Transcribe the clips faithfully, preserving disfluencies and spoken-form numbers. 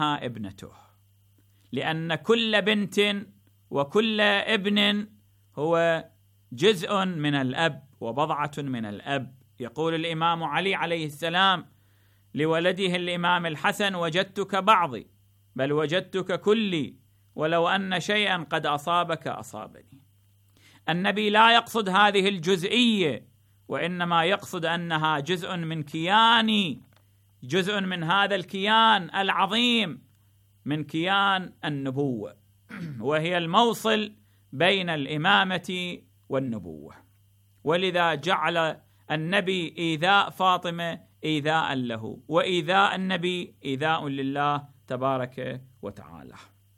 ابنته، لأن كل بنت وكل ابن هو جزء من الأب وبضعة من الأب. يقول الإمام علي عليه السلام لولده الإمام الحسن: وجدتك بعضي بل وجدتك كلي، ولو أن شيئا قد أصابك أصابني. النبي لا يقصد هذه الجزئية، وإنما يقصد أنها جزء من كياني، جزء من هذا الكيان العظيم، من كيان النبوة، وهي الموصل بين الإمامة والنبوة. ولذا جعل النبي إيذاء فاطمة إيذاء له، وإيذاء النبي إيذاء لله تبارك وتعالى.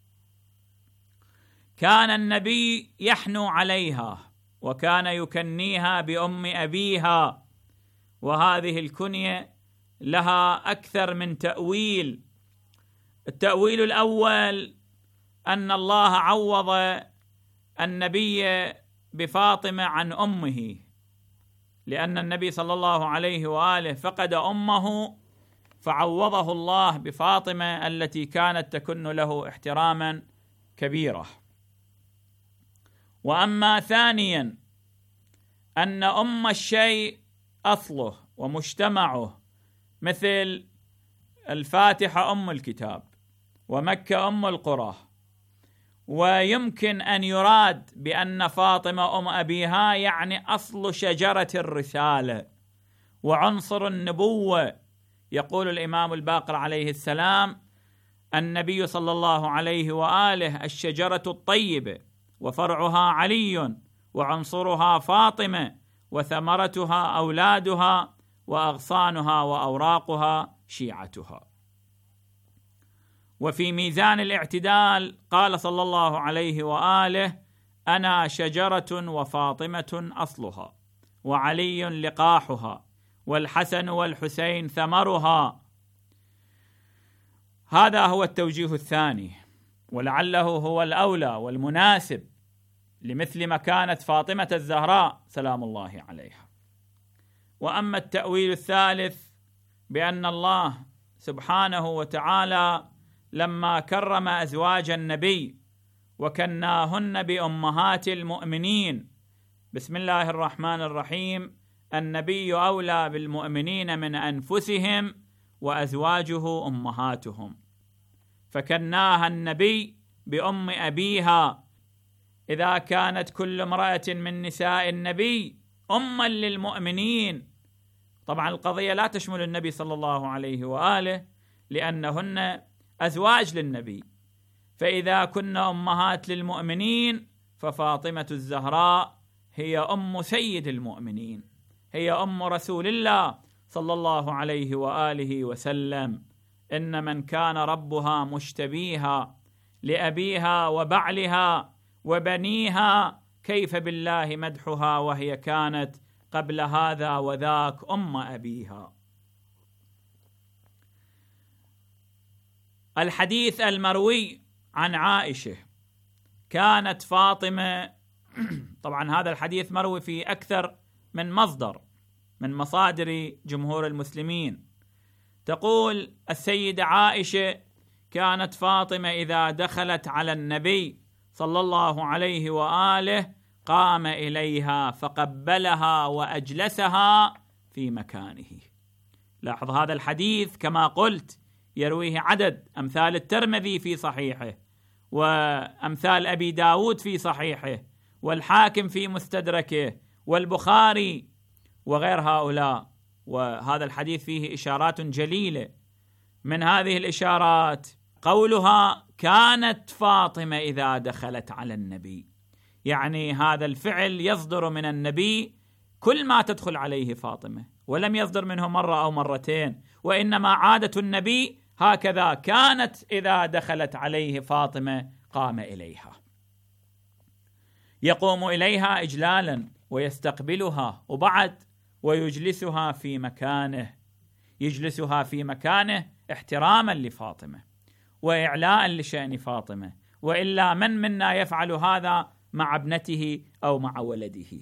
كان النبي يحنو عليها، وكان يكنيها بأم أبيها، وهذه الكنية لها أكثر من تأويل. التأويل الأول أن الله عوض النبي بفاطمة عن أمه، لأن النبي صلى الله عليه وآله فقد أمه، فعوضه الله بفاطمة التي كانت تكن له احتراما كبيرا. وأما ثانيا أن أم الشيء أصله ومجتمعه، مثل الفاتحة أم الكتاب ومكة أم القرى، ويمكن أن يراد بأن فاطمة أم أبيها يعني أصل شجرة الرسالة وعنصر النبوة. يقول الإمام الباقر عليه السلام: النبي صلى الله عليه وآله الشجرة الطيبة، وفرعها علي، وعنصرها فاطمة، وثمرتها أولادها، وأغصانها وأوراقها شيعتها. وفي ميزان الاعتدال قال صلى الله عليه وآله: أنا شجرة وفاطمة أصلها، وعلي لقاحها، والحسن والحسين ثمرها. هذا هو التوجيه الثاني، ولعله هو الأولى والمناسب لمثل مكانة فاطمة الزهراء سلام الله عليها. وأما التأويل الثالث بأن الله سبحانه وتعالى لما كرم أزواج النبي وكناهن بأمهات المؤمنين، بسم الله الرحمن الرحيم: النبي أولى بالمؤمنين من أنفسهم وأزواجه أمهاتهم، فكناها النبي بأم أبيها، إذا كانت كل امرأة من نساء النبي أما للمؤمنين. طبعا القضية لا تشمل النبي صلى الله عليه وآله، لأنهن أزواج للنبي، فإذا كنا أمهات للمؤمنين ففاطمة الزهراء هي أم سيد المؤمنين، هي أم رسول الله صلى الله عليه وآله وسلم. إن من كان ربها مشتبيها لأبيها وبعلها وبنيها، كيف بالله مدحها وهي كانت قبل هذا وذاك أم أبيها. الحديث المروي عن عائشة: كانت فاطمة طبعا هذا الحديث مروي في أكثر من مصدر من مصادر جمهور المسلمين. تقول السيدة عائشة: كانت فاطمة إذا دخلت على النبي صلى الله عليه وآله قام إليها فقبلها وأجلسها في مكانه. لاحظ هذا الحديث كما قلت يرويه عدد، أمثال الترمذي في صحيحه، وأمثال أبي داود في صحيحه، والحاكم في مستدركه، والبخاري وغير هؤلاء. وهذا الحديث فيه إشارات جليلة. من هذه الإشارات قولها: كانت فاطمة إذا دخلت على النبي، يعني هذا الفعل يصدر من النبي كل ما تدخل عليه فاطمة، ولم يصدر منه مرة أو مرتين، وإنما عادة النبي هكذا، كانت إذا دخلت عليه فاطمة قام إليها، يقوم إليها إجلالا ويستقبلها، وبعد ويجلسها في مكانه، يجلسها في مكانه احتراما لفاطمة وإعلاء لشأن فاطمة، وإلا من منا يفعل هذا مع ابنته أو مع ولده؟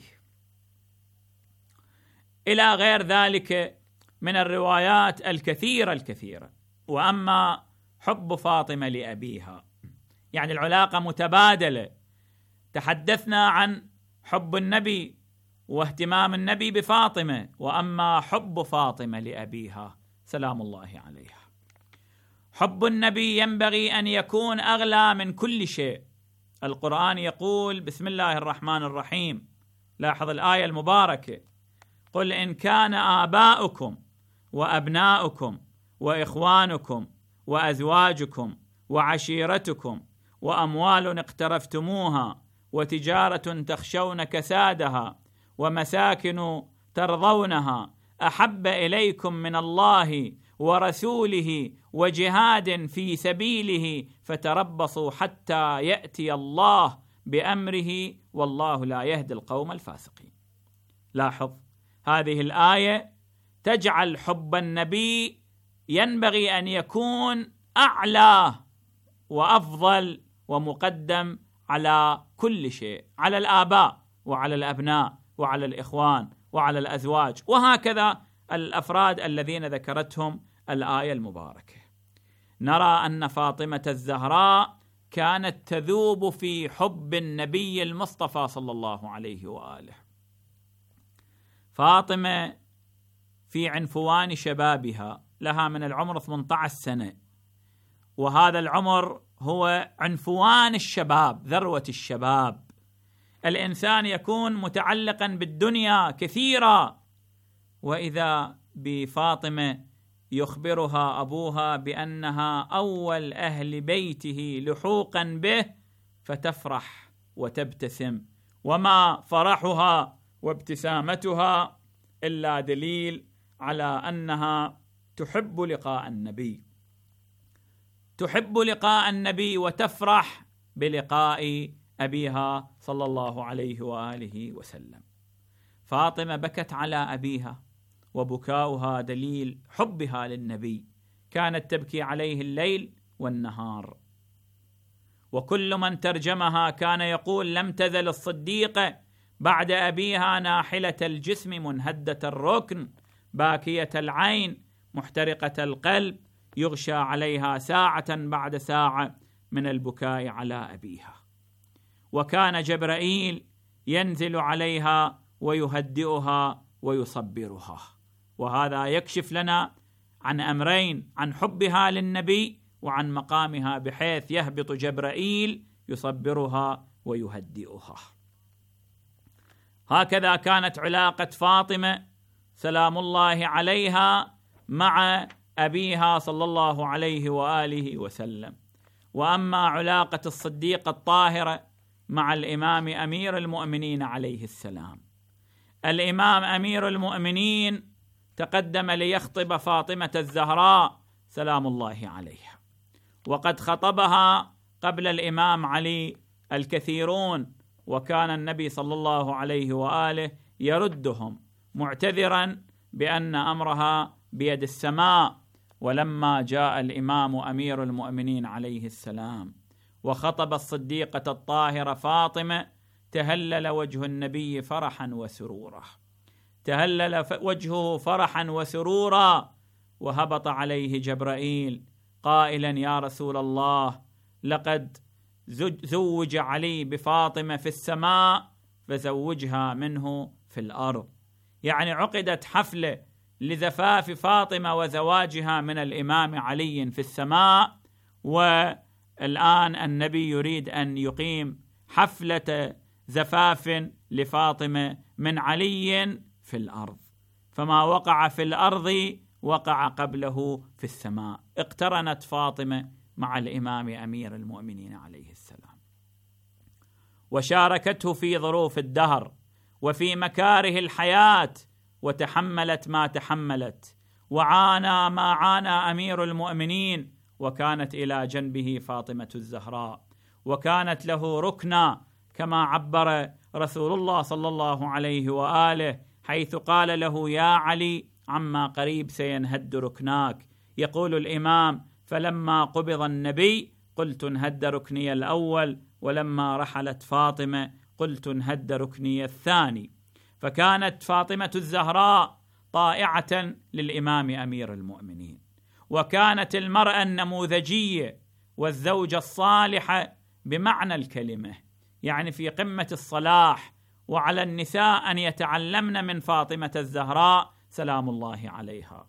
إلى غير ذلك من الروايات الكثيرة الكثيرة. وأما حب فاطمة لأبيها، يعني العلاقة متبادلة. تحدثنا عن حب النبي واهتمام النبي بفاطمة، وأما حب فاطمة لأبيها سلام الله عليها. حب النبي ينبغي أن يكون أغلى من كل شيء. القرآن يقول بسم الله الرحمن الرحيم، لاحظ الآية المباركة: قل إن كان آباؤكم وأبناؤكم وإخوانكم وأزواجكم وعشيرتكم وأموال اقترفتموها وتجارة تخشون كسادها ومساكن ترضونها أحب إليكم من الله ورسوله وجهاد في سبيله فتربصوا حتى يأتي الله بأمره والله لا يهدي القوم الفاسقين. لاحظ هذه الآية تجعل حب النبي ينبغي أن يكون أعلى وأفضل ومقدم على كل شيء، على الآباء وعلى الأبناء وعلى الإخوان وعلى الأزواج، وهكذا الأفراد الذين ذكرتهم الآية المباركة. نرى أن فاطمة الزهراء كانت تذوب في حب النبي المصطفى صلى الله عليه وآله. فاطمة في عنفوان شبابها، لها من العمر ثمانية عشر سنة، وهذا العمر هو عنفوان الشباب، ذروة الشباب. الإنسان يكون متعلقا بالدنيا كثيرا، وإذا بفاطمة يخبرها أبوها بأنها أول أهل بيته لحوقا به فتفرح وتبتسم، وما فرحها وابتسامتها إلا دليل على أنها تحب لقاء النبي، تحب لقاء النبي وتفرح بلقاء أبيها صلى الله عليه وآله وسلم. فاطمة بكت على أبيها، وبكاؤها دليل حبها للنبي، كانت تبكي عليه الليل والنهار. وكل من ترجمها كان يقول: لم تزل الصديقة بعد أبيها ناحلة الجسم منهدة الركن باكية العين محترقة القلب، يغشى عليها ساعة بعد ساعة من البكاء على أبيها. وكان جبرائيل ينزل عليها ويهدئها ويصبرها. وهذا يكشف لنا عن أمرين: عن حبها للنبي وعن مقامها، بحيث يهبط جبرائيل يصبرها ويهدئها. هكذا كانت علاقة فاطمة سلام الله عليها مع أبيها صلى الله عليه وآله وسلم. وأما علاقة الصديقة الطاهرة مع الإمام أمير المؤمنين عليه السلام، الإمام أمير المؤمنين تقدم ليخطب فاطمة الزهراء سلام الله عليها، وقد خطبها قبل الإمام علي الكثيرون، وكان النبي صلى الله عليه وآله يردهم معتذرا بأن أمرها بيد السماء. ولما جاء الإمام أمير المؤمنين عليه السلام وخطب الصديقة الطاهرة فاطمة، تهلل وجه النبي فرحا وسرورا، تهلل وجهه فرحا وسرورا، وهبط عليه جبرائيل قائلا: يا رسول الله، لقد زوج علي بفاطمة في السماء فزوجها منه في الأرض. يعني عقدت حفلة لزفاف فاطمة وزواجها من الإمام علي في السماء، والآن النبي يريد أن يقيم حفلة زفاف لفاطمة من علي في الأرض. فما وقع في الأرض وقع قبله في السماء. اقترنت فاطمة مع الإمام أمير المؤمنين عليه السلام، وشاركته في ظروف الدهر وفي مكاره الحياة، وتحملت ما تحملت، وعانى ما عانى أمير المؤمنين، وكانت إلى جنبه فاطمة الزهراء، وكانت له ركنا كما عبر رسول الله صلى الله عليه وآله، حيث قال له: يا علي، عما قريب سينهد ركناك. يقول الإمام: فلما قبض النبي قلت انهد ركني الأول، ولما رحلت فاطمة قلت انهد ركني الثاني. فكانت فاطمة الزهراء طائعة للإمام أمير المؤمنين، وكانت المرأة النموذجية والزوجة الصالحة بمعنى الكلمة، يعني في قمة الصلاح. وعلى النساء أن يتعلمن من فاطمة الزهراء سلام الله عليها،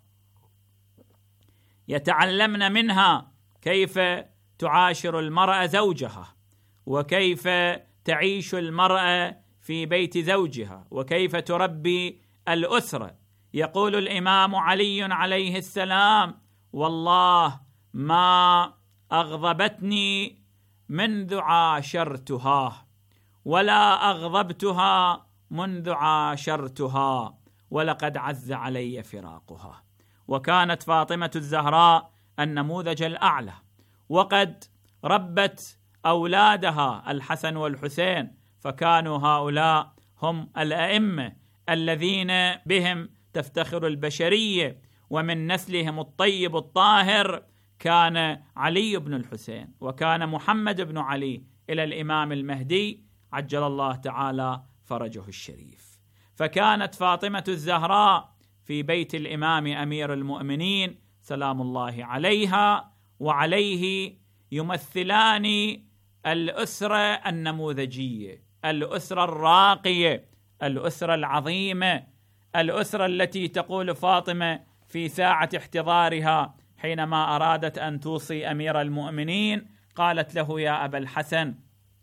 يتعلمن منها كيف تعاشر المرأة زوجها، وكيف تعيش المرأة في بيت زوجها، وكيف تربي الأسرة. يقول الإمام علي عليه السلام: والله ما أغضبتني منذ عاشرتها، ولا أغضبتها منذ عاشرتها، ولقد عز علي فراقها. وكانت فاطمة الزهراء النموذج الأعلى، وقد ربت أولادها الحسن والحسين، فكانوا هؤلاء هم الأئمة الذين بهم تفتخر البشرية، ومن نسلهم الطيب الطاهر كان علي بن الحسين، وكان محمد بن علي إلى الإمام المهدي عجل الله تعالى فرجه الشريف. فكانت فاطمة الزهراء في بيت الإمام أمير المؤمنين سلام الله عليها وعليه يمثلان الأسرة النموذجية، الأسرة الراقية، الأسرة العظيمة، الأسرة التي تقول فاطمة في ساعة احتضارها حينما أرادت أن توصي أمير المؤمنين، قالت له: يا أبا الحسن،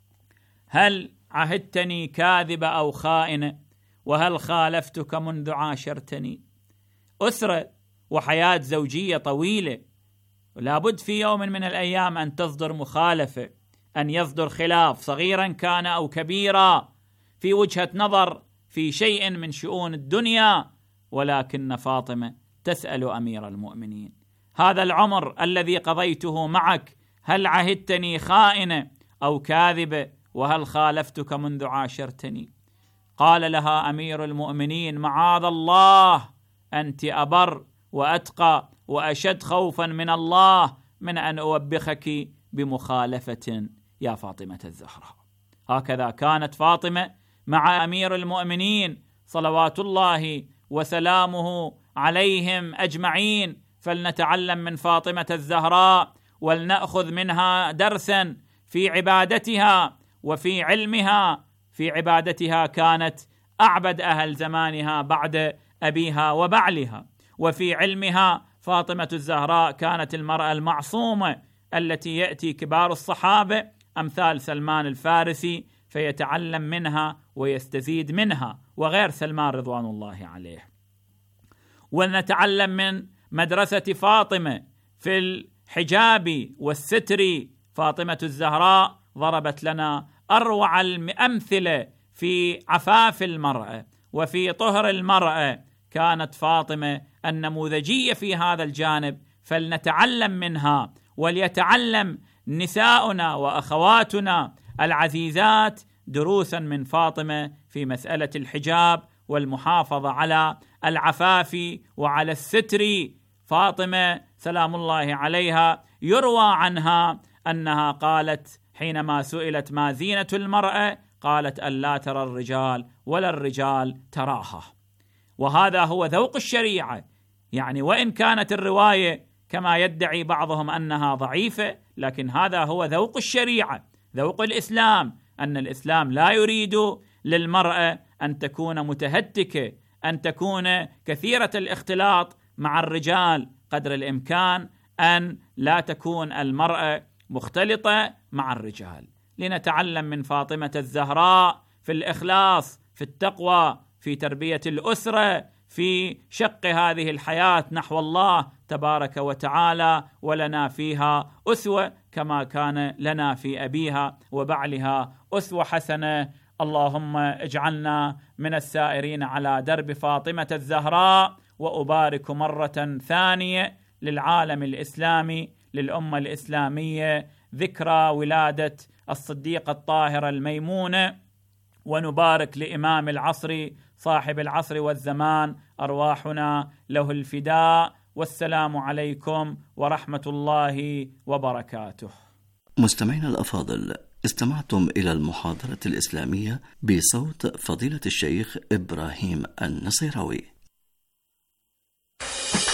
هل عهدتني كاذبة أو خائنة؟ وهل خالفتك منذ عاشرتني؟ أسرة وحياة زوجية طويلة، لابد في يوم من الأيام أن تصدر مخالفة، أن يصدر خلاف صغيرا كان أو كبيرا في وجهة نظر في شيء من شؤون الدنيا، ولكن فاطمة تسأل أمير المؤمنين: هذا العمر الذي قضيته معك هل عهدتني خائنة أو كاذبة؟ وهل خالفتك منذ عاشرتني؟ قال لها أمير المؤمنين: معاذ الله، أنت أبر وأتقى وأشد خوفا من الله من أن أوبخك بمخالفة يا فاطمة الزهراء. هكذا كانت فاطمة مع أمير المؤمنين صلوات الله وسلامه عليهم أجمعين. فلنتعلم من فاطمة الزهراء ولنأخذ منها درسا في عبادتها وفي علمها. في عبادتها كانت أعبد أهل زمانها بعد أبيها وبعلها، وفي علمها فاطمة الزهراء كانت المرأة المعصومة التي يأتي كبار الصحابة أمثال سلمان الفارسي فيتعلم منها ويستزيد منها، وغير سلمان رضوان الله عليه. ونتعلم من مدرسة فاطمة في الحجاب والستر. فاطمة الزهراء ضربت لنا أروع الأمثلة في عفاف المرأة وفي طهر المرأة. كانت فاطمة النموذجية في هذا الجانب، فلنتعلم منها، وليتعلم نساؤنا وأخواتنا العزيزات دروسا من فاطمة في مسألة الحجاب والمحافظة على العفاف وعلى الستر. فاطمة سلام الله عليها يروى عنها أنها قالت حينما سئلت ما زينة المرأة، قالت: ألا ترى الرجال ولا الرجال تراها. وهذا هو ذوق الشريعة. يعني وإن كانت الرواية كما يدعي بعضهم أنها ضعيفة، لكن هذا هو ذوق الشريعة، ذوق الإسلام، أن الإسلام لا يريد للمرأة أن تكون متهتكة، أن تكون كثيرة الاختلاط مع الرجال، قدر الإمكان أن لا تكون المرأة مختلطة مع الرجال. لنتعلم من فاطمة الزهراء في الإخلاص، في التقوى، في تربية الأسرة، في شق هذه الحياة نحو الله تبارك وتعالى، ولنا فيها أسوة كما كان لنا في أبيها وبعلها أسوة حسنة. اللهم اجعلنا من السائرين على درب فاطمة الزهراء. وأبارك مرة ثانية للعالم الإسلامي، للأمة الإسلامية، ذكرى ولادة الصديقة الطاهرة الميمونة، ونبارك لإمام العصر صاحب العصر والزمان، أرواحنا له الفداء. والسلام عليكم ورحمة الله وبركاته. مستمعينا الأفاضل، استمعتم إلى المحاضرة الإسلامية بصوت فضيلة الشيخ إبراهيم النصيراوي.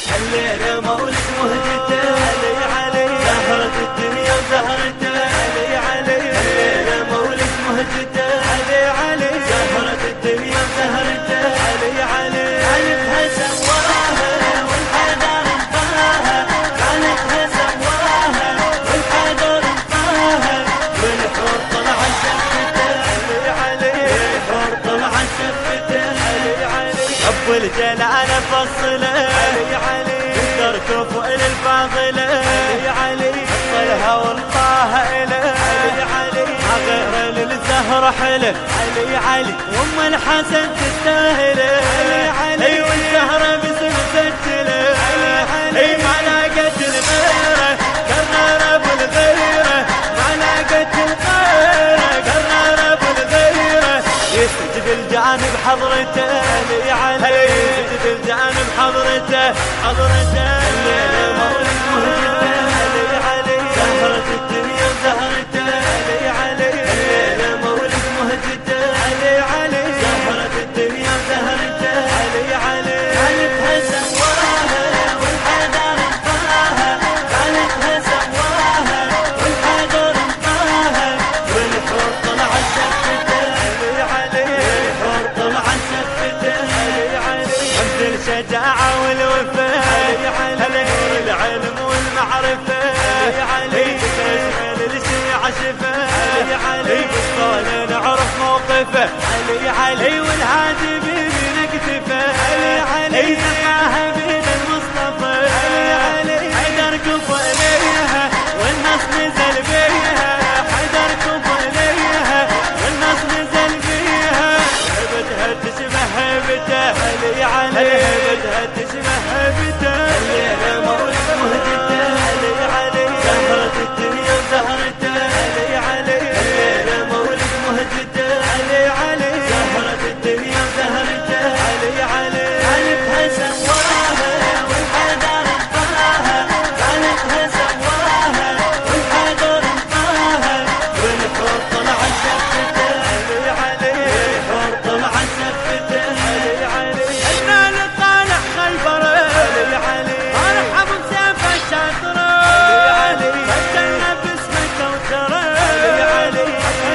الليلة مولد مهجته علي علي زهرة الدنيا وزهرته علي علي الليلة مولد مهجته علي علي زهرة الدنيا وزهرته علي علي علفها سواها والحذر انطاها علفها سواها والحذر انطاها والحور طلع شفته علي علي الحور طلع شفته علي علي رب الجلال فصله علي علي يقدر كفؤ للفاضله علي علي حصلها والطاها إله علي علي ما غير للزهر حله علي علي وام الحسن تستاهله علي علي والزهره باسم مسجله علي علي ما لاقت الغيره قرر ابو الغيره ما لاقت الغيره قرر ابو الغيره يسجد الجانب حضرته علي علي يسجد الجانب حضرته حضرته الليله مولد مهجته علي علي زهرة الدنيا وزهرته علي علي الليله مولد مهجته علي علي زهرة الدنيا وزهرته علي علي علفها سواها والحذر انطاها علفها سواها والحذر انطاها والحور طلع شفته علي علي الحور طلع شفته علي علي عبد الشجاعة والوفاء علي علي العلم والمعرفة علي علي تشمل الشيعة شفا علي علي بالصالة نعرف موقفه علي علي والهادي بين اكتفه علي علي نقاها بين المصطفى علي علي حيدر كفو إليها والناس نزل بيها حيدر كفو إليها والناس نزل بيها هبتها تشبه هبته علي علي هبتها تشبه هبته الليلة مولد مهجته علي علي زهرة الدنيا وزهرته علي علي الليلة مولد مهجته علي علي زهرة الدنيا وزهرته علي علي علفها سواها والحذر انطاها علفها سواها والحذر انطاها والحور طلع شفته علي علي الحور طلع شفته علي علي انا لطالع خيبر علي علي ارحب بسيف الشاطره علي علي فتنا باسم الكوثره علي علي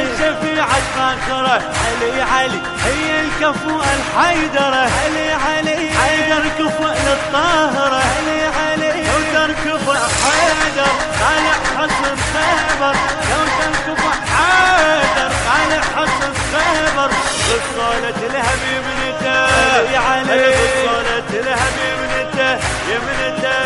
شفيعة فاخره علي علي هي الكفو الحيدره علي علي حيدر كفو للطاهره علي علي كوثر كفو حيدر طالع حصن خيبر كوثر كفو حيدر طالع حصن خيبر بالصولة لها بيمنته علي علي بالصولة لها بيمنته يمنته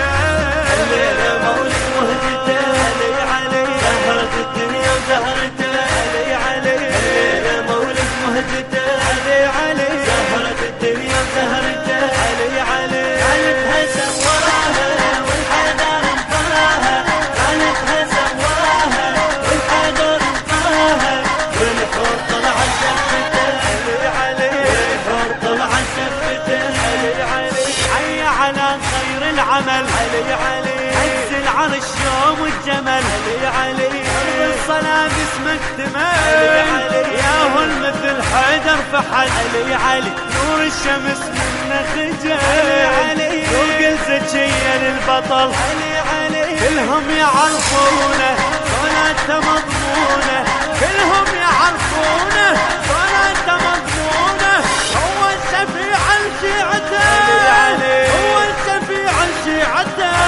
الليلة مولد مهجته علي علي زهرة الدنيا وزهرته علي علي الليلة مولد مهجته علي علي زهرة الدنيا وزهرته علي علي علفها سواها والحذر انطاها علفها سواها والحذر انطاها والحور طلع شفته علي علي الحور طلع شفته علي علي حي على خير العمل علي علي عز العرش يوم الجمل علي علي الصلاة باسمك تمل يا هو المثل حيدر فحل علي علي نور الشمس منه خجل علي علي فوق الزكية للبطل علي علي كلهم يعرفونه صلاته مضمونة كلهم يعرفونه صلاته مضمونة هو الشفيع لشيعته هو الشفيع لشيعته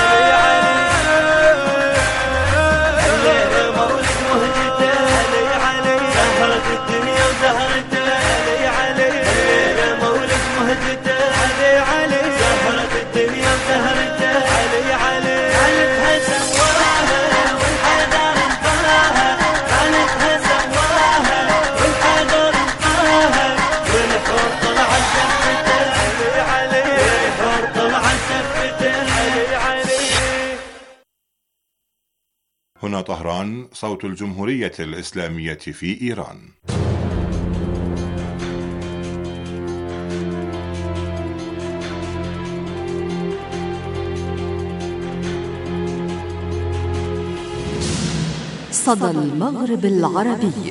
الليلة مولد مهجته علي علي زهرة الدنيا وزهرته علي علي الليلة مولد مهجته علي علي زهرة الدنيا وزهرته علي علي علفها سواها والحذر انطاها علفها سواها والحذر انطاها والحور طلع شفته علي علي الحور طلع شفته علي علي. هنا طهران، صوت الجمهورية الإسلامية في إيران. صدى المغرب العربي.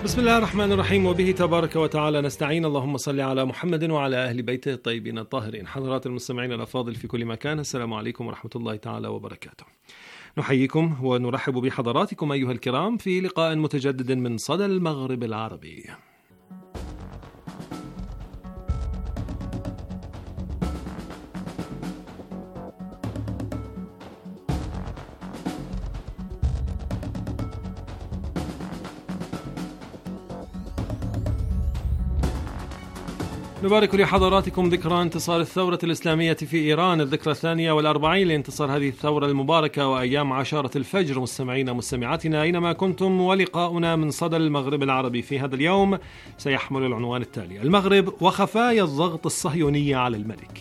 بسم الله الرحمن الرحيم، وبه تبارك وتعالى نستعين. اللهم صل على محمد وعلى أهل بيته الطيبين الطاهرين. حضرات المستمعين الأفاضل في كل مكان، السلام عليكم ورحمة الله تعالى وبركاته. نحييكم ونرحب بحضراتكم أيها الكرام في لقاء متجدد من صدى المغرب العربي. نبارك لحضراتكم ذكرى انتصار الثورة الإسلامية في إيران، الذكرى الثانية والأربعين لانتصار هذه الثورة المباركة، وأيام عشرة الفجر. مستمعين مستمعاتنا أينما كنتم، ولقاؤنا من صدى المغرب العربي في هذا اليوم سيحمل العنوان التالي: المغرب وخفايا الضغط الصهيوني على الملك.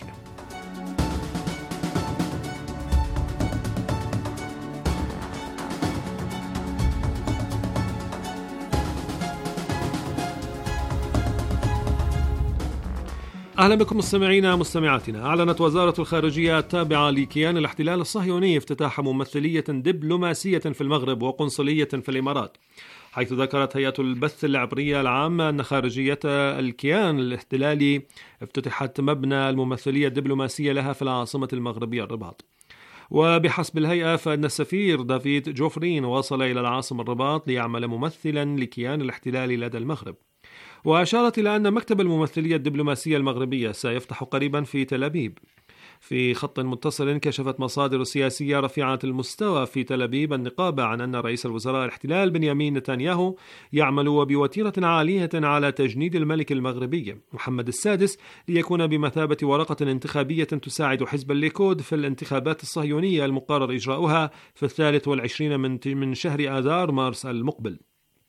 أهلا بكم مستمعينا مستمعاتنا. أعلنت وزارة الخارجية التابعة لكيان الاحتلال الصهيوني افتتاح ممثلية دبلوماسية في المغرب وقنصلية في الإمارات، حيث ذكرت هيئة البث العبرية العامة أن خارجية الكيان الاحتلالي افتتحت مبنى الممثلية الدبلوماسية لها في العاصمة المغربية الرباط. وبحسب الهيئة فإن السفير دافيد جوفرين وصل إلى العاصمة الرباط ليعمل ممثلا لكيان الاحتلال لدى المغرب. وأشارت إلى أن مكتب الممثلية الدبلوماسية المغربية سيفتح قريبا في تل أبيب. في خط متصل كشفت مصادر سياسية رفيعة المستوى في تل أبيب النقابة عن أن رئيس الوزراء الاحتلال بنيامين نتنياهو يعمل وبوتيرة عالية على تجنيد الملك المغربي محمد السادس ليكون بمثابة ورقة انتخابية تساعد حزب الليكود في الانتخابات الصهيونية المقرر إجراؤها في الثالث والعشرين من من شهر آذار مارس المقبل.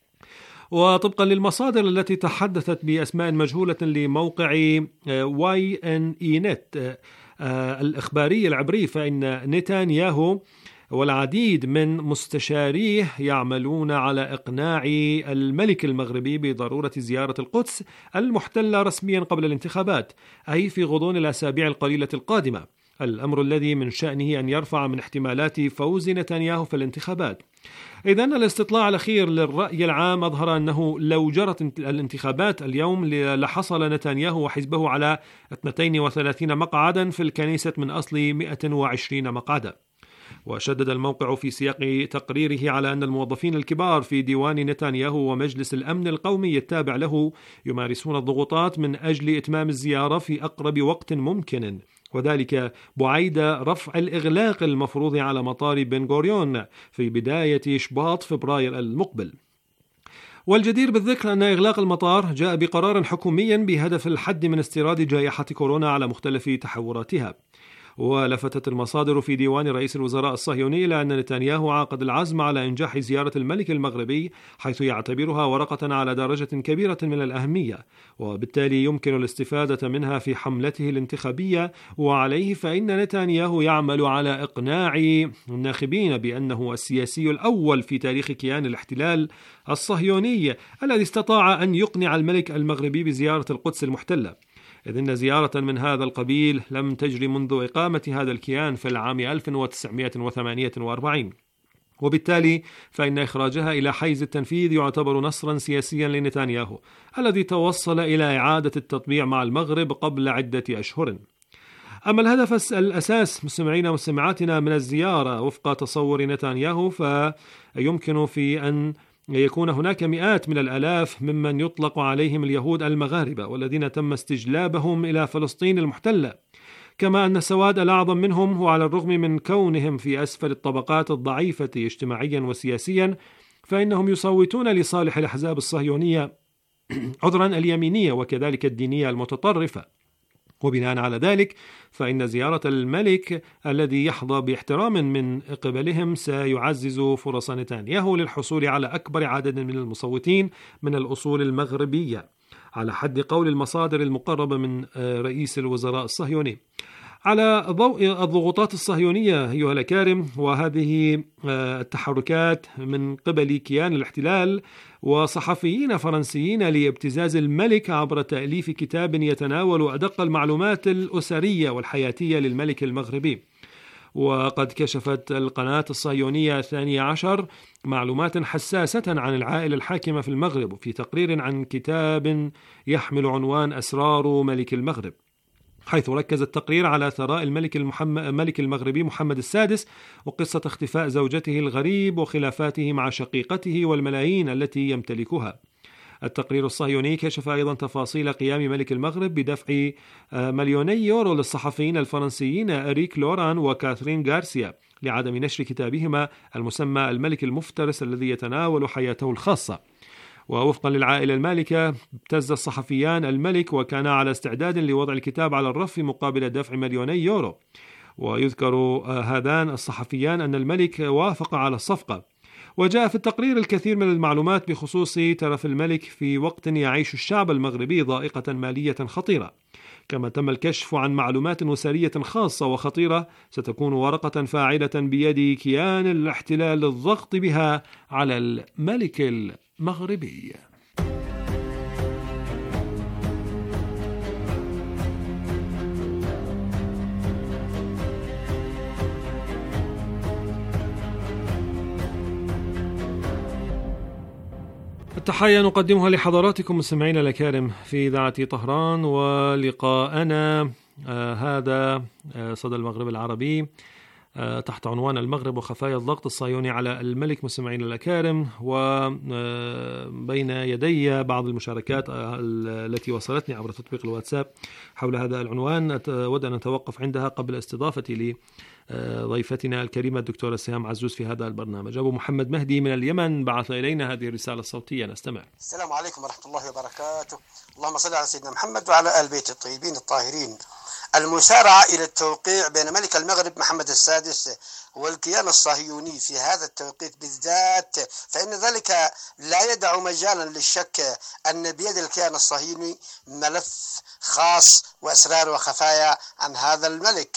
وطبقا للمصادر التي تحدثت بأسماء مجهولة لموقع واي إن إي نت الإخباري العبري، فإن نتنياهو والعديد من مستشاريه يعملون على إقناع الملك المغربي بضرورة زيارة القدس المحتلة رسميا قبل الانتخابات، أي في غضون الأسابيع القليلة القادمة، الأمر الذي من شأنه أن يرفع من احتمالات فوز نتنياهو في الانتخابات. إذن الاستطلاع الأخير للرأي العام أظهر أنه لو جرت الانتخابات اليوم لحصل نتنياهو وحزبه على اثنين وثلاثين مقعدا في الكنيسة من أصل مئة وعشرين مقعدا. وشدد الموقع في سياق تقريره على أن الموظفين الكبار في ديوان نتنياهو ومجلس الأمن القومي التابع له يمارسون الضغوطات من أجل إتمام الزيارة في أقرب وقت ممكن، وذلك بعيد رفع الإغلاق المفروض على مطار بن غوريون في بداية شباط فبراير المقبل. والجدير بالذكر أن إغلاق المطار جاء بقرار حكومي بهدف الحد من استيراد جائحة كورونا على مختلف تحوراتها. ولفتت المصادر في ديوان رئيس الوزراء الصهيوني إلى أن نتنياهو عقد العزم على إنجاح زيارة الملك المغربي، حيث يعتبرها ورقة على درجة كبيرة من الأهمية، وبالتالي يمكن الاستفادة منها في حملته الانتخابية. وعليه فإن نتنياهو يعمل على إقناع الناخبين بأنه السياسي الأول في تاريخ كيان الاحتلال الصهيوني الذي استطاع أن يقنع الملك المغربي بزيارة القدس المحتلة، إذ أن زيارة من هذا القبيل لم تجري منذ إقامة هذا الكيان في العام ألف وتسعمئة وثمانية وأربعين، وبالتالي فإن إخراجها إلى حيز التنفيذ يعتبر نصرا سياسيا لنتنياهو الذي توصل إلى إعادة التطبيع مع المغرب قبل عدة أشهر. أما الهدف الأساس مستمعينا ومستمعاتنا من الزيارة وفق تصور نتنياهو، فيمكن في أن يكون هناك مئات من الآلاف ممن يطلق عليهم اليهود المغاربة والذين تم استجلابهم إلى فلسطين المحتلة، كما أن السواد الأعظم منهم وعلى الرغم من كونهم في أسفل الطبقات الضعيفة اجتماعيا وسياسيا فإنهم يصوتون لصالح الأحزاب الصهيونية عذرا اليمينية وكذلك الدينية المتطرفة. وبناء على ذلك فإن زيارة الملك الذي يحظى باحترام من قبلهم سيعزز فرص نتنياهو للحصول على أكبر عدد من المصوتين من الأصول المغربية، على حد قول المصادر المقربة من رئيس الوزراء الصهيوني. على ضوء الضغوطات الصهيونية أيها الأكارم وهذه التحركات من قبل كيان الاحتلال وصحفيين فرنسيين لابتزاز الملك عبر تأليف كتاب يتناول أدق المعلومات الأسرية والحياتية للملك المغربي، وقد كشفت القناة الصهيونية الثانية عشر معلومات حساسة عن العائلة الحاكمة في المغرب في تقرير عن كتاب يحمل عنوان أسرار ملك المغرب، حيث ركز التقرير على ثراء الملك الملك المغربي محمد السادس وقصة اختفاء زوجته الغريب وخلافاته مع شقيقته والملايين التي يمتلكها. التقرير الصهيوني كشف أيضا تفاصيل قيام ملك المغرب بدفع مليوني يورو للصحفيين الفرنسيين إريك لوران وكاثرين غارسيا لعدم نشر كتابهما المسمى الملك المفترس الذي يتناول حياته الخاصة. ووفقا للعائلة المالكة ابتز الصحفيان الملك وكانا على استعداد لوضع الكتاب على الرف مقابل دفع مليوني يورو. ويذكر هذان الصحفيان أن الملك وافق على الصفقة. وجاء في التقرير الكثير من المعلومات بخصوص ترف الملك في وقت يعيش الشعب المغربي ضائقة مالية خطيرة، كما تم الكشف عن معلومات أسرية خاصة وخطيرة ستكون ورقة فاعلة بيد كيان الاحتلال للضغط بها على الملك المغربي. التحية نقدمها لحضراتكم مستمعينا الأكارم في إذاعة طهران، ولقاءنا آه هذا آه صدى المغرب العربي آه تحت عنوان المغرب وخفايا الضغط الصهيوني على الملك. مستمعينا الأكارم، وبين يدي بعض المشاركات آه التي وصلتني عبر تطبيق الواتساب حول هذا العنوان، أود أن نتوقف عندها قبل استضافتي لي ضيفتنا الكريمة الدكتورة سهام عزوز في هذا البرنامج. أبو محمد مهدي من اليمن بعث إلينا هذه الرسالة الصوتية، نستمع. السلام عليكم ورحمة الله وبركاته. اللهم صل على سيدنا محمد وعلى آل بيت الطيبين الطاهرين. المسارعة إلى التوقيع بين ملك المغرب محمد السادس والكيان الصهيوني في هذا التوقيت بالذات، فإن ذلك لا يدع مجالا للشك أن بيد الكيان الصهيوني ملف خاص وأسرار وخفايا عن هذا الملك،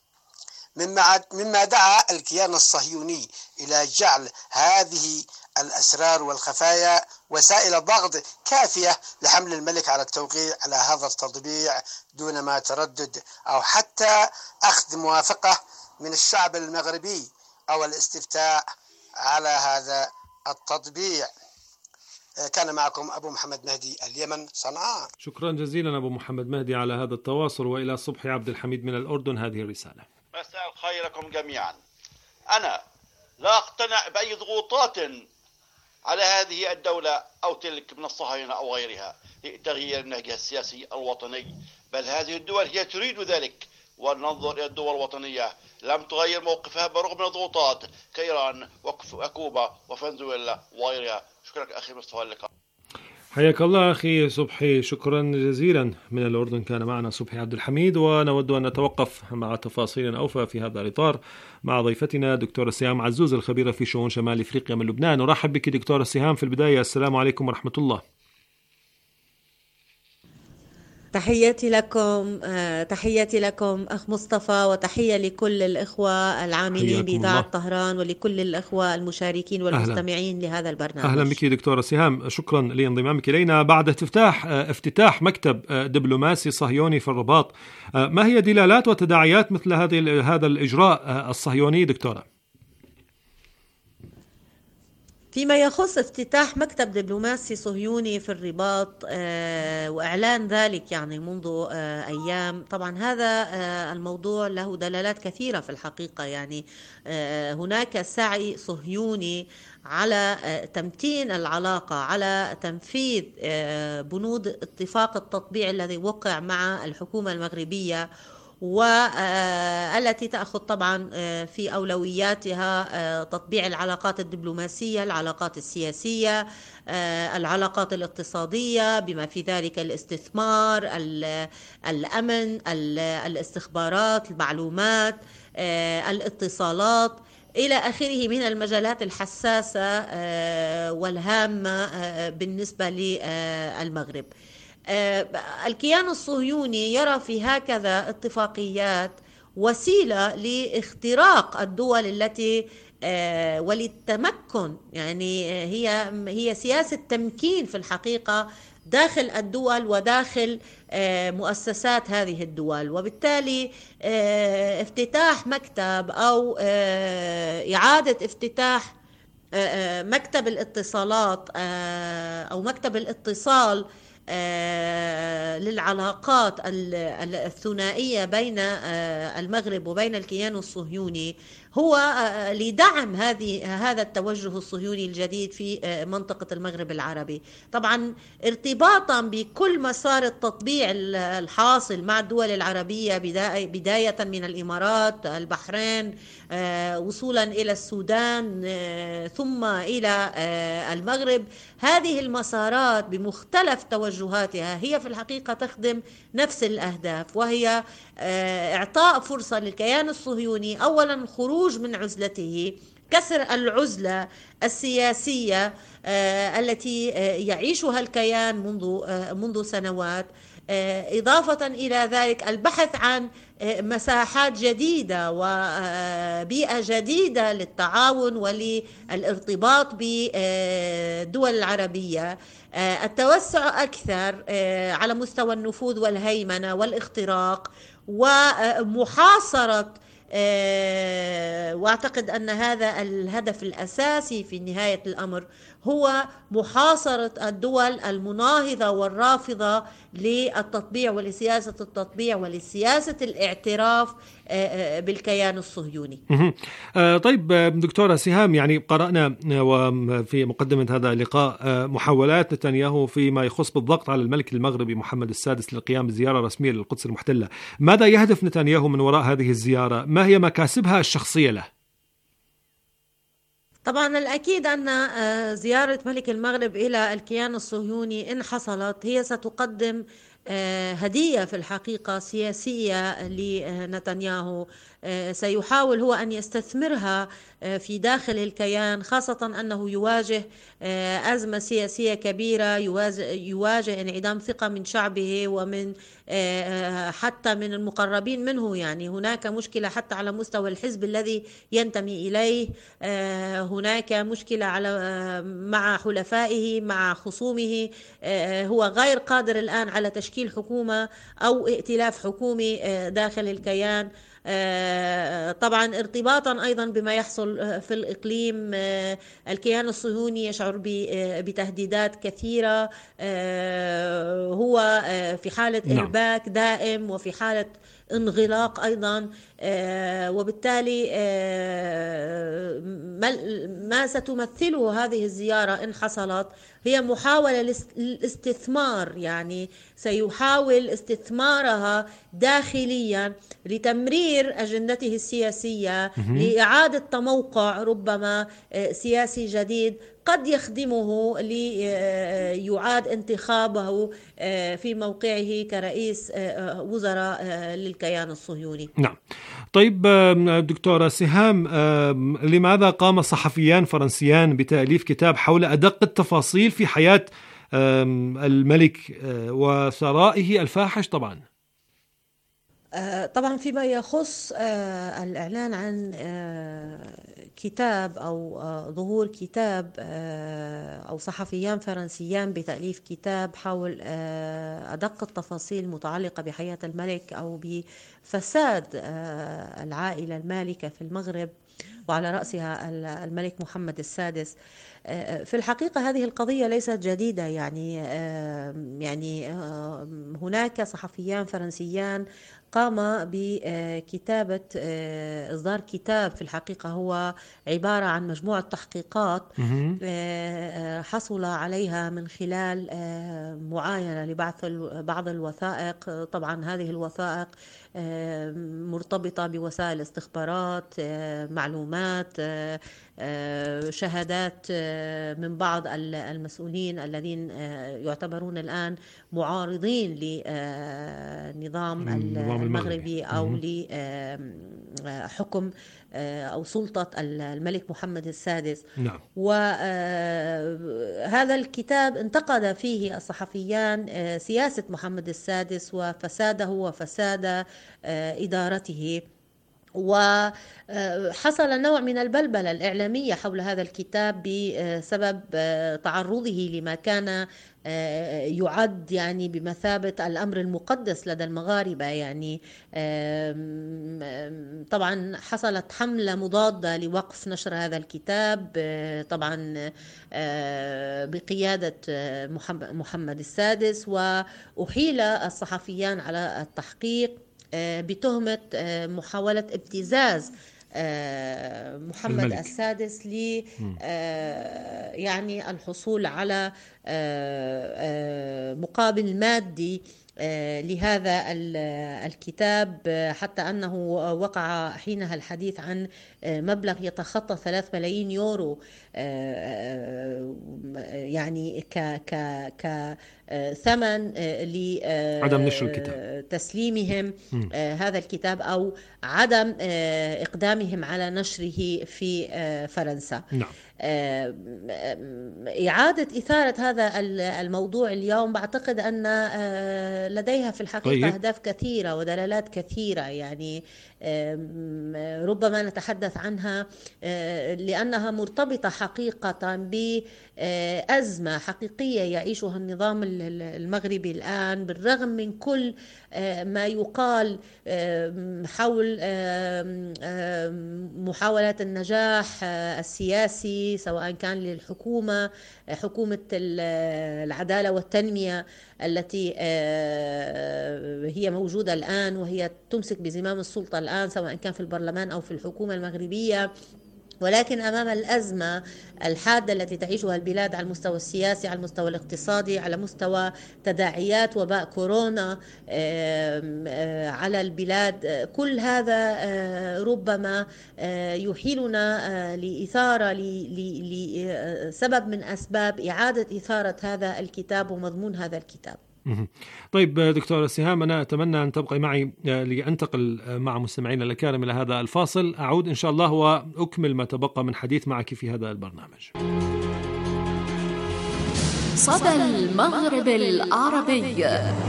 مما دعا الكيان الصهيوني إلى جعل هذه الأسرار والخفايا وسائل ضغط كافية لحمل الملك على التوقيع على هذا التطبيع دون ما تردد، أو حتى أخذ موافقة من الشعب المغربي أو الاستفتاء على هذا التطبيع. كان معكم أبو محمد مهدي، اليمن، صنعاء. شكرا جزيلا أبو محمد مهدي على هذا التواصل. وإلى صبحي عبد الحميد من الأردن هذه الرسالة. مساء الخير لكم جميعا. أنا لا أقتنع بأي ضغوطات على هذه الدولة أو تلك من الصهاينة أو غيرها لتغيير النهج السياسي الوطني، بل هذه الدول هي تريد ذلك. وننظر إلى الدول الوطنية لم تغير موقفها برغم من الضغوطات كإيران وكوبا وفنزويلا وغيرها. شكرا أخي مصطفى اللقاء. حياك الله أخي صبحي، شكرا جزيلا من الأردن. كان معنا صبحي عبد الحميد، ونود أن نتوقف مع تفاصيل أوفى في هذا الإطار مع ضيفتنا دكتورة سهام عزوز الخبيرة في شؤون شمال إفريقيا من لبنان. نرحب بك دكتورة سهام. في البداية السلام عليكم ورحمة الله. تحياتي لكم تحياتي لكم أخ مصطفى، وتحية لكل الإخوة العاملين بإذاعة طهران ولكل الإخوة المشاركين والمستمعين أهلا. لهذا البرنامج. أهلا بك دكتورة سهام، شكرا لانضمامك إلينا بعد افتتاح افتتاح مكتب دبلوماسي صهيوني في الرباط. ما هي دلالات وتداعيات مثل هذه هذا الإجراء الصهيوني دكتورة؟ فيما يخص افتتاح مكتب دبلوماسي صهيوني في الرباط آه وإعلان ذلك يعني منذ آه أيام، طبعا هذا آه الموضوع له دلالات كثيرة في الحقيقة. يعني آه هناك سعي صهيوني على آه تمتين العلاقة، على تنفيذ آه بنود اتفاق التطبيع الذي وقع مع الحكومة المغربية، والتي تأخذ طبعا في أولوياتها تطبيع العلاقات الدبلوماسية، العلاقات السياسية، العلاقات الاقتصادية بما في ذلك الاستثمار، الأمن، الاستخبارات، المعلومات، الاتصالات إلى آخره من المجالات الحساسة والهامة بالنسبة للمغرب. الكيان الصهيوني يرى في هكذا اتفاقيات وسيلة لاختراق الدول التي وللتمكن، يعني هي هي سياسة تمكين في الحقيقة داخل الدول وداخل مؤسسات هذه الدول. وبالتالي افتتاح مكتب أو إعادة افتتاح مكتب الاتصالات أو مكتب الاتصال للعلاقات الثنائية بين المغرب وبين الكيان الصهيوني هو لدعم هذه هذا التوجه الصهيوني الجديد في منطقة المغرب العربي. طبعا ارتباطا بكل مسار التطبيع الحاصل مع الدول العربية بداية من الإمارات، البحرين، وصولا إلى السودان، ثم إلى المغرب، هذه المسارات بمختلف توجهاتها هي في الحقيقة تخدم نفس الأهداف، وهي إعطاء فرصة للكيان الصهيوني أولا خروج من عزلته، كسر العزلة السياسية التي يعيشها الكيان منذ منذ سنوات، إضافة إلى ذلك البحث عن مساحات جديدة وبيئة جديدة للتعاون وللارتباط بالدول العربية، التوسع أكثر على مستوى النفوذ والهيمنة والاختراق ومحاصرة. وأعتقد أن هذا الهدف الأساسي في نهاية الأمر هو محاصرة الدول المناهضة والرافضة للتطبيع ولسياسة التطبيع ولسياسة الاعتراف بالكيان الصهيوني. طيب دكتورة سهام، يعني قرأنا في مقدمة هذا اللقاء محاولات نتنياهو فيما يخص بالضغط على الملك المغربي محمد السادس للقيام بزيارة رسمية للقدس المحتلة. ماذا يهدف نتنياهو من وراء هذه الزيارة؟ ما هي مكاسبها الشخصية له؟ طبعا الأكيد أن زيارة ملك المغرب إلى الكيان الصهيوني إن حصلت هي ستقدم هدية في الحقيقة سياسية لنتنياهو، سيحاول هو أن يستثمرها في داخل الكيان، خاصة أنه يواجه أزمة سياسية كبيرة، يواجه انعدام ثقة من شعبه ومن حتى من المقربين منه. يعني هناك مشكلة حتى على مستوى الحزب الذي ينتمي إليه، هناك مشكلة على مع حلفائه مع خصومه، هو غير قادر الآن على تشكيل حكومة أو ائتلاف حكومي داخل الكيان. طبعا ارتباطا أيضا بما يحصل في الإقليم، الكيان الصهيوني يشعر بتهديدات كثيرة، هو في حالة إرباك دائم وفي حالة انغلاق أيضا، وبالتالي ما ستمثله هذه الزيارة إن حصلت هي محاولة للاستثمار، يعني سيحاول استثمارها داخليا لتمرير أجندته السياسية، لإعادة تموقع ربما سياسي جديد قد يخدمه ليعاد انتخابه في موقعه كرئيس وزراء للكيان الصهيوني. نعم. طيب دكتورة سهام، لماذا قام صحفيان فرنسيان بتأليف كتاب حول أدق التفاصيل في حياة الملك وثرائه الفاحش؟ طبعا طبعا فيما يخص الإعلان عن كتاب أو ظهور كتاب أو صحفيان فرنسيان بتأليف كتاب حول أدق التفاصيل المتعلقة بحياة الملك أو بفساد العائلة المالكة في المغرب وعلى رأسها الملك محمد السادس، في الحقيقة هذه القضية ليست جديدة. يعني يعني هناك صحفيان فرنسيان قام بكتابة إصدار كتاب في الحقيقة هو عبارة عن مجموعة تحقيقات حصل عليها من خلال معاينة لبعض بعض الوثائق. طبعا هذه الوثائق مرتبطة بوسائل استخبارات، معلومات، شهادات من بعض المسؤولين الذين يعتبرون الآن معارضين لنظام المغربي أو لحكم أو سلطة الملك محمد السادس. نعم. وهذا الكتاب انتقد فيه الصحفيان سياسة محمد السادس وفساده وفساد إدارته، وحصل نوع من البلبلة الإعلامية حول هذا الكتاب بسبب تعرضه لما كان يعد يعني بمثابة الأمر المقدس لدى المغاربة. يعني طبعا حصلت حملة مضادة لوقف نشر هذا الكتاب، طبعا بقيادة محمد السادس، وأحيل الصحفيان على التحقيق بتهمة محاولة ابتزاز محمد الملك. السادس ل يعني الحصول على مقابل مادي لهذا الكتاب، حتى أنه وقع حينها الحديث عن مبلغ يتخطى ثلاث ملايين يورو يعني ك ك ك ثمن لعدم نشر الكتاب، تسليمهم هذا الكتاب أو عدم إقدامهم على نشره في فرنسا. نعم. إعادة إثارة هذا الموضوع اليوم بعتقد أن لديها في الحقيقة طيب. أهداف كثيرة ودلالات كثيرة، يعني ربما نتحدث عنها لأنها مرتبطة حقيقة بأزمة حقيقية يعيشها النظام المغربي الآن، بالرغم من كل ما يقال حول محاولات النجاح السياسي سواء كان للحكومة حكومة العدالة والتنمية التي هي موجودة الآن وهي تمسك بزمام السلطة الآن سواء كان في البرلمان أو في الحكومة المغربية. ولكن أمام الأزمة الحادة التي تعيشها البلاد على المستوى السياسي، على المستوى الاقتصادي، على مستوى تداعيات وباء كورونا على البلاد، كل هذا ربما يحيلنا لإثارة لسبب من أسباب إعادة إثارة هذا الكتاب ومضمون هذا الكتاب. طيب دكتورة سهام، أنا أتمنى أن تبقي معي لأنتقل مع مستمعينا الكرام إلى هذا الفاصل. أعود إن شاء الله وأكمل ما تبقى من حديث معك في هذا البرنامج. صدى المغرب العربي،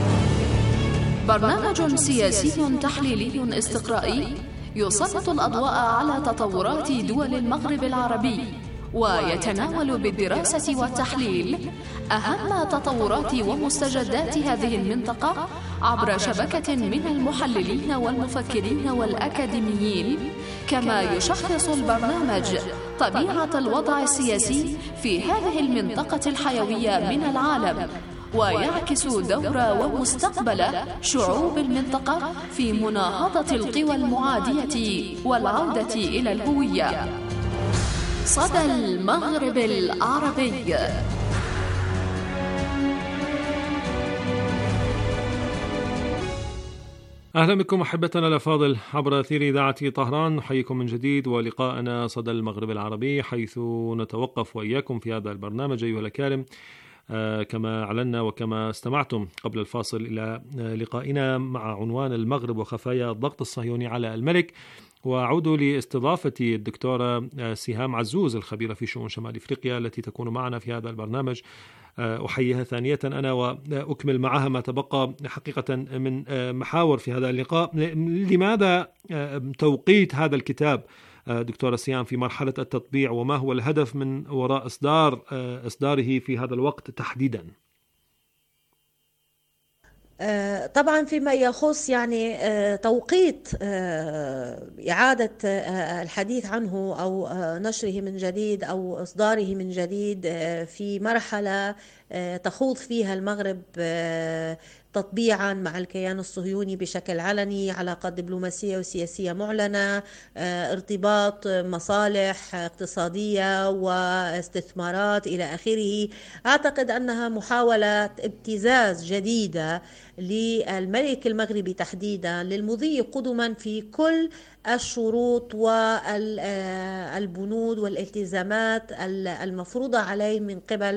برنامج سياسي تحليلي استقرائي يسلط الأضواء على تطورات دول المغرب العربي، ويتناول بالدراسة والتحليل أهم تطورات ومستجدات هذه المنطقة عبر شبكة من المحللين والمفكرين والأكاديميين، كما يشخص البرنامج طبيعة الوضع السياسي في هذه المنطقة الحيوية من العالم، ويعكس دور ومستقبل شعوب المنطقة في مناهضة القوى المعادية والعودة إلى الهوية. صدى المغرب العربي. أهلا بكم أحبتنا الأفاضل عبر أثير إذاعة طهران، نحييكم من جديد ولقاءنا صدى المغرب العربي، حيث نتوقف وإياكم في هذا البرنامج أيها الأكارم آه كما أعلنا وكما استمعتم قبل الفاصل إلى آه لقائنا مع عنوان المغرب وخفايا الضغط الصهيوني على الملك. وأعود لاستضافة الدكتورة سهام عزوز الخبيرة في شؤون شمال إفريقيا التي تكون معنا في هذا البرنامج. أحييها ثانية أنا وأكمل معها ما تبقى حقيقة من محاور في هذا اللقاء. لماذا توقيت هذا الكتاب دكتورة سهام في مرحلة التطبيع، وما هو الهدف من وراء إصدار إصداره في هذا الوقت تحديدا؟ طبعا فيما يخص يعني توقيت إعادة الحديث عنه أو نشره من جديد أو إصداره من جديد في مرحلة تخوض فيها المغرب تطبيعا مع الكيان الصهيوني بشكل علني، علاقات دبلوماسية وسياسية معلنة، ارتباط مصالح اقتصادية واستثمارات إلى آخره. أعتقد أنها محاولة ابتزاز جديدة للملك المغربي تحديدا للمضي قدما في كل الشروط والبنود والالتزامات المفروضة عليه من قبل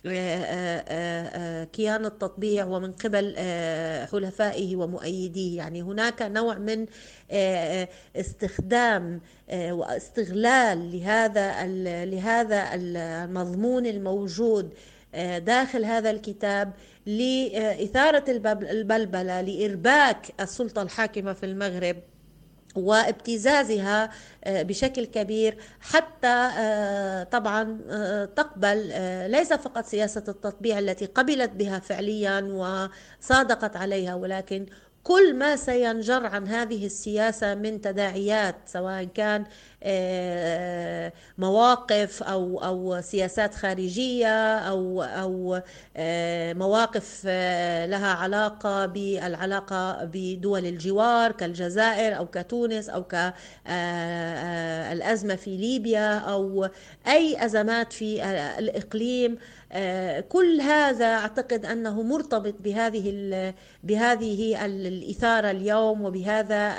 كيان التطبيع ومن قبل حلفائه ومؤيديه. يعني هناك نوع من استخدام واستغلال لهذا لهذا المضمون الموجود داخل هذا الكتاب لإثارة البلبلة، لإرباك السلطة الحاكمة في المغرب وابتزازها بشكل كبير، حتى طبعا تقبل ليس فقط سياسة التطبيع التي قبلت بها فعليا وصادقت عليها، ولكن كل ما سينجر عن هذه السياسة من تداعيات، سواء كان مواقف أو أو سياسات خارجية أو أو مواقف لها علاقة بالعلاقة بدول الجوار كالجزائر أو كتونس أو كالأزمة في ليبيا أو أي أزمات في الإقليم. كل هذا أعتقد أنه مرتبط بهذه بهذه الإثارة اليوم وبهذا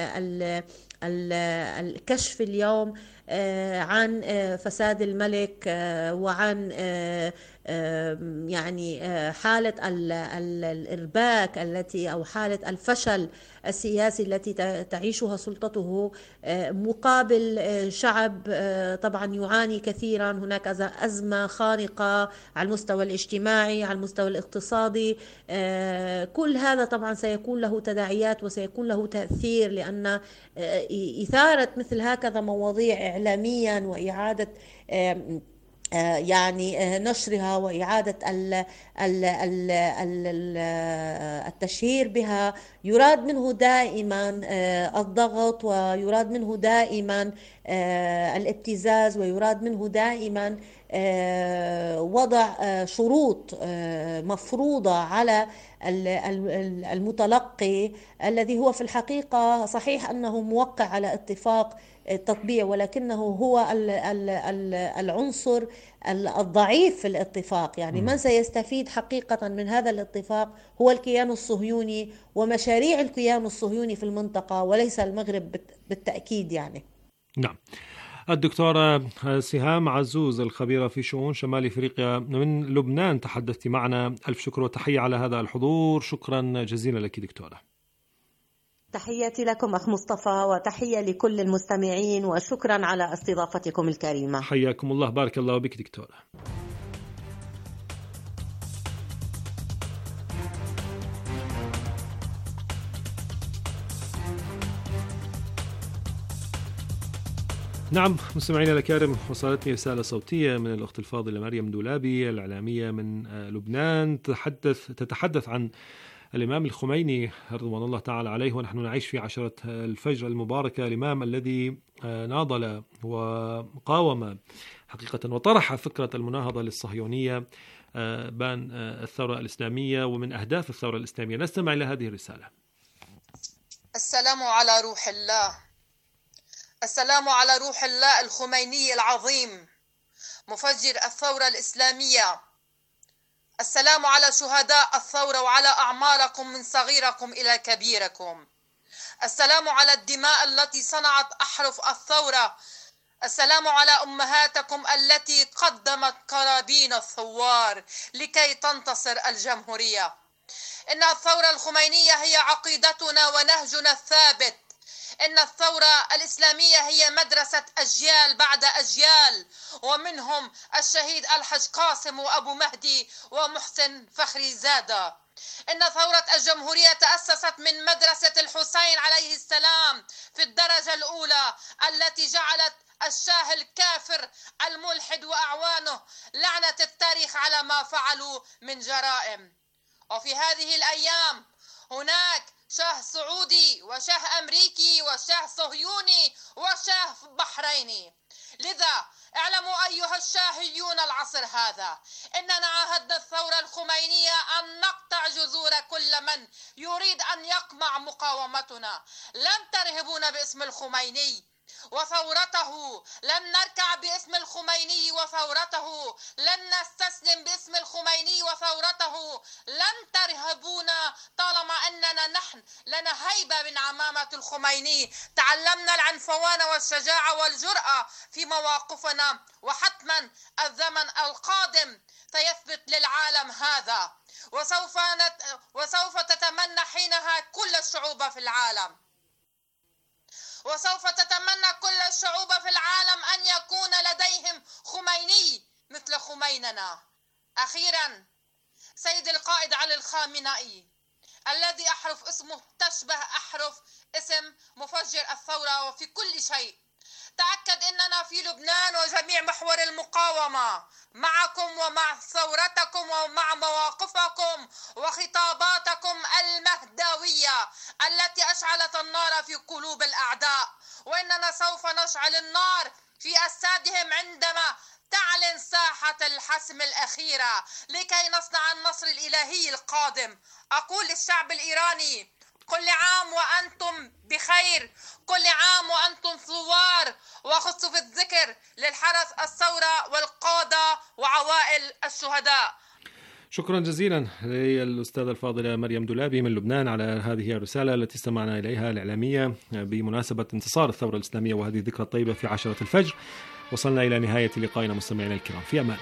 الكشف اليوم عن فساد الملك وعن يعني حالة الإرباك التي أو حالة الفشل السياسي التي تعيشها سلطته مقابل شعب طبعا يعاني كثيرا. هناك أزمة خانقة على المستوى الاجتماعي، على المستوى الاقتصادي. كل هذا طبعا سيكون له تداعيات وسيكون له تأثير، لأن إثارة مثل هكذا مواضيع إعلاميا وإعادة يعني نشرها وإعادة التشهير بها يراد منه دائما الضغط، ويراد منه دائما الابتزاز، ويراد منه دائما وضع شروط مفروضة على المتلقي الذي هو في الحقيقة صحيح أنه موقع على اتفاق التطبيع، ولكنه هو العنصر الضعيف في الاتفاق. يعني من سيستفيد حقيقة من هذا الاتفاق هو الكيان الصهيوني ومشاريع الكيان الصهيوني في المنطقة، وليس المغرب بالتأكيد. يعني نعم. الدكتورة سهام عزوز الخبيرة في شؤون شمال أفريقيا من لبنان تحدثت معنا، ألف شكر وتحية على هذا الحضور. شكرا جزيلا لك دكتورة. تحياتي لكم أخ مصطفى، وتحية لكل المستمعين، وشكرا على استضافتكم الكريمة. حياكم الله، بارك الله بك دكتورة. نعم مستمعينا الكرام، وصلتني رسالة صوتية من الأخت الفاضلة مريم دولابي الإعلامية من لبنان تتحدث تتحدث عن الإمام الخميني رضوان الله تعالى عليه، ونحن نعيش في عشرة الفجر المباركة، الإمام الذي ناضل وقاوم حقيقة وطرح فكرة المناهضة للصهيونية بان الثورة الإسلامية ومن أهداف الثورة الإسلامية. نستمع إلى هذه الرسالة. السلام على روح الله، السلام على روح الله الخميني العظيم مفجر الثورة الإسلامية. السلام على شهداء الثورة وعلى أعماركم من صغيركم إلى كبيركم. السلام على الدماء التي صنعت أحرف الثورة. السلام على أمهاتكم التي قدمت كرابين الثوار لكي تنتصر الجمهورية. إن الثورة الخمينية هي عقيدتنا ونهجنا الثابت. إن الثورة الإسلامية هي مدرسة أجيال بعد أجيال، ومنهم الشهيد الحج قاسم وأبو مهدي ومحسن فخري زادة. إن ثورة الجمهورية تأسست من مدرسة الحسين عليه السلام في الدرجة الأولى، التي جعلت الشاه الكافر الملحد وأعوانه لعنة التاريخ على ما فعلوا من جرائم. وفي هذه الأيام هناك شاه سعودي وشاه أمريكي وشاه صهيوني وشاه بحريني. لذا اعلموا أيها الشاهيون العصر هذا إننا عاهدنا الثورة الخمينية أن نقطع جذور كل من يريد أن يقمع مقاومتنا. لم ترهبونا باسم الخميني وثورته، لن نركع باسم الخميني وثورته، لن نستسلم باسم الخميني وثورته. لن ترهبونا طالما أننا نحن لنا هيبة من عمامة الخميني. تعلمنا العنفوان والشجاعة والجرأة في مواقفنا، وحتما الزمن القادم سيثبت للعالم هذا، وسوف, نت... وسوف تتمنى حينها كل الشعوب في العالم وسوف تتمنى كل الشعوب في العالم أن يكون لديهم خميني مثل خميننا. أخيرا، سيد القائد علي الخامنئي الذي أحرف اسمه تشبه أحرف اسم مفجر الثورة وفي كل شيء. تأكد أننا في لبنان وجميع محور المقاومة معكم ومع ثورتكم ومع مواقفكم وخطاباتكم المهدوية التي أشعلت النار في قلوب الأعداء، وإننا سوف نشعل النار في أجسادهم عندما تعلن ساحة الحسم الأخيرة لكي نصنع النصر الإلهي القادم. أقول للشعب الإيراني: كل عام وأنتم بخير، كل عام وأنتم ثوار، وخصوا في الذكر للحرس الثورة والقادة وعوائل الشهداء. شكرا جزيلا للأستاذة الفاضلة مريم دولابي من لبنان على هذه الرسالة التي استمعنا إليها الإعلامية بمناسبة انتصار الثورة الإسلامية وهذه الذكرى الطيبة في عشرة الفجر. وصلنا إلى نهاية لقائنا مستمعينا الكرام، في أمان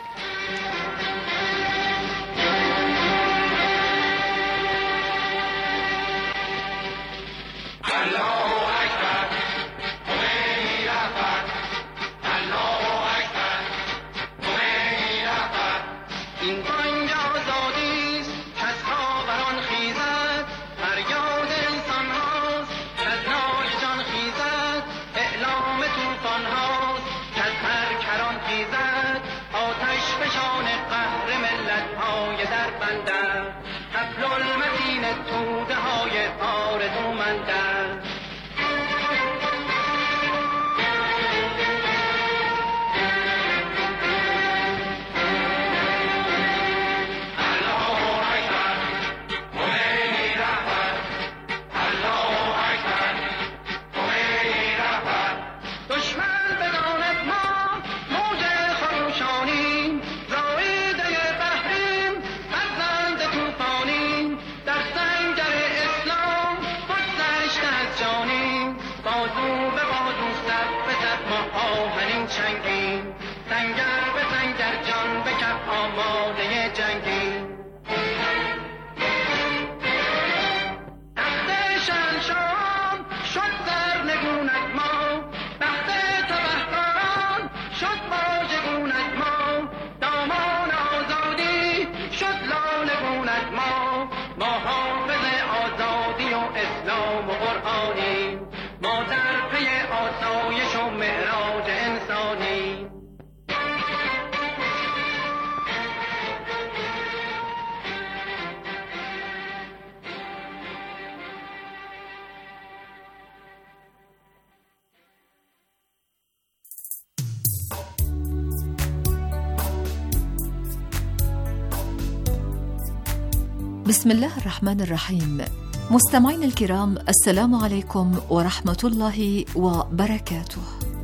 بسم الله الرحمن الرحيم. مستمعينا الكرام، السلام عليكم ورحمة الله وبركاته.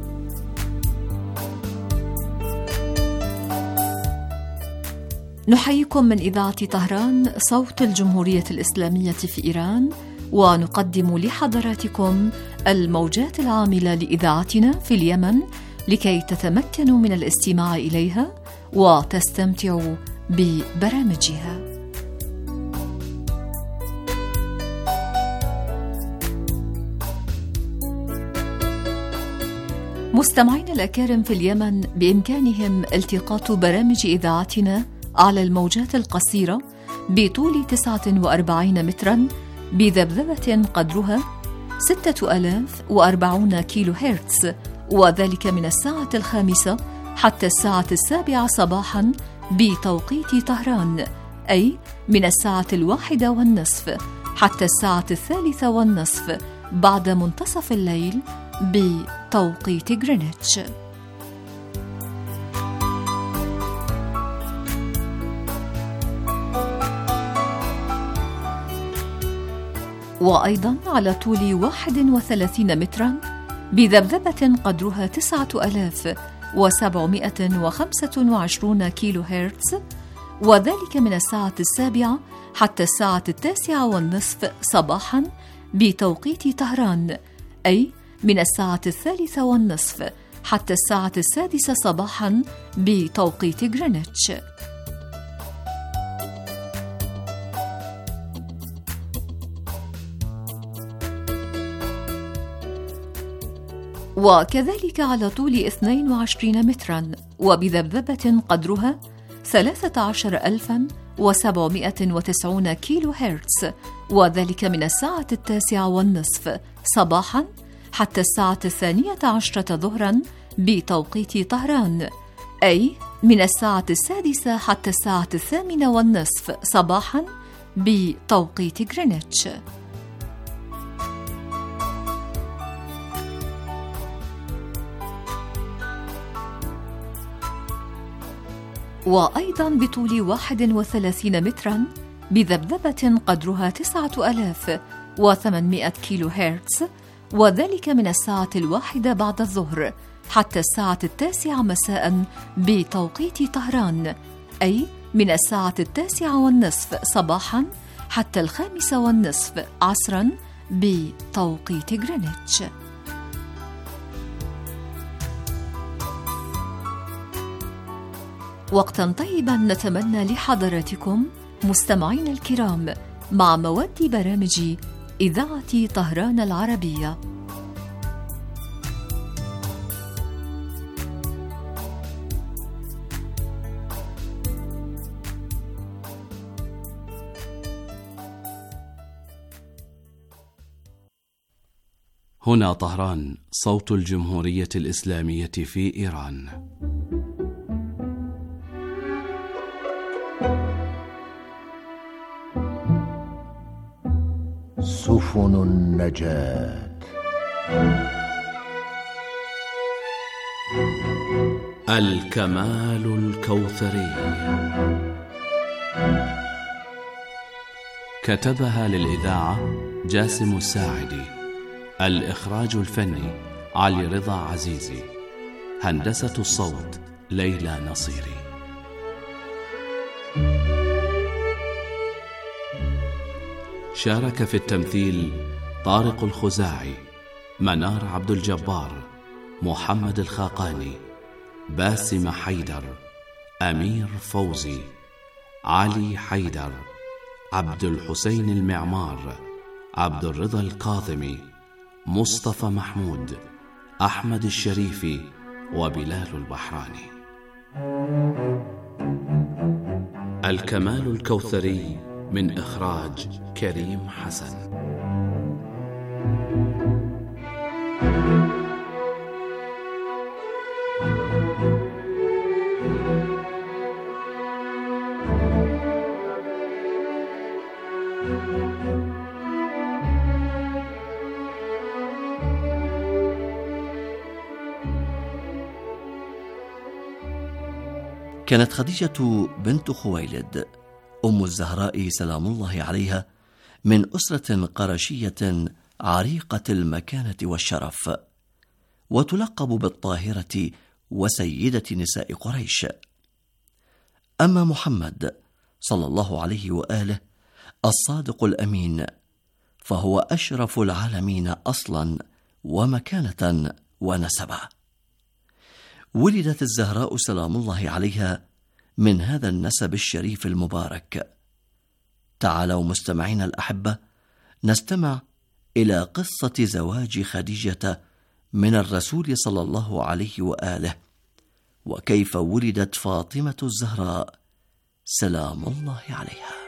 نحييكم من إذاعة طهران صوت الجمهورية الإسلامية في إيران، ونقدم لحضراتكم الموجات العاملة لإذاعتنا في اليمن لكي تتمكنوا من الاستماع إليها وتستمتعوا ببرامجها. مستمعينا الأكارم في اليمن بإمكانهم التقاط برامج إذاعتنا على الموجات القصيرة بطول تسعة وأربعين متراً بذبذبة قدرها ستة آلاف وأربعون كيلو هرتز، وذلك من الساعة الخامسة حتى الساعة السابعة صباحاً بتوقيت طهران، أي من الساعة الواحدة والنصف حتى الساعة الثالثة والنصف بعد منتصف الليل بتوقيت غرينتش. وأيضا على طول واحد وثلاثين مترا بذبذبة قدرها تسعة آلاف وسبعمائة وخمسة وعشرين كيلو هرتز، وذلك من الساعة السابعة حتى الساعة التاسعة والنصف صباحا بتوقيت طهران، أي من الساعة الثالثة والنصف حتى الساعة السادسة صباحا بتوقيت غرينتش. وكذلك على طول اثنين وعشرين مترا وبذبذبة قدرها ثلاثة عشر ألفا وسبعمائة وتسعون كيلو هرتز، وذلك من الساعة التاسعة والنصف صباحا حتى الساعة الثانية عشرة ظهرا بتوقيت طهران، أي من الساعة السادسة حتى الساعة الثامنة والنصف صباحا بتوقيت غرينتش. وأيضا بطول واحد وثلاثين مترا بذبذبة قدرها تسعة آلاف وثمانمائة كيلو هرتز، وذلك من الساعة الواحدة بعد الظهر حتى الساعة التاسعة مساء بتوقيت طهران، أي من الساعة التاسعة والنصف صباحا حتى الخامسة والنصف عصرا بتوقيت غرينتش. وقتا طيبا نتمنى لحضراتكم مستمعين الكرام مع مواد برامج إذاعة طهران العربية. هنا طهران، صوت الجمهورية الإسلامية في إيران. سفن النجاة. الكمال الكوثري، كتبها للإذاعة جاسم الساعدي، الإخراج الفني علي رضا عزيزي، هندسة الصوت ليلى نصيري. شارك في التمثيل طارق الخزاعي، منار عبد الجبار، محمد الخاقاني، باسم حيدر، أمير فوزي، علي حيدر، عبد الحسين المعمار، عبد الرضا الكاظمي، مصطفى محمود، أحمد الشريفي، وبلال البحراني. الكمال الكوثري من إخراج كريم حسن. كانت خديجة بنت خويلد أم الزهراء سلام الله عليها من أسرة قرشية عريقة المكانة والشرف، وتلقب بالطاهرة وسيدة نساء قريش. أما محمد صلى الله عليه وآله الصادق الأمين فهو أشرف العالمين أصلا ومكانة ونسبا. ولدت الزهراء سلام الله عليها من هذا النسب الشريف المبارك. تعالوا مستمعين الأحبة نستمع إلى قصة زواج خديجة من الرسول صلى الله عليه وآله، وكيف ولدت فاطمة الزهراء سلام الله عليها.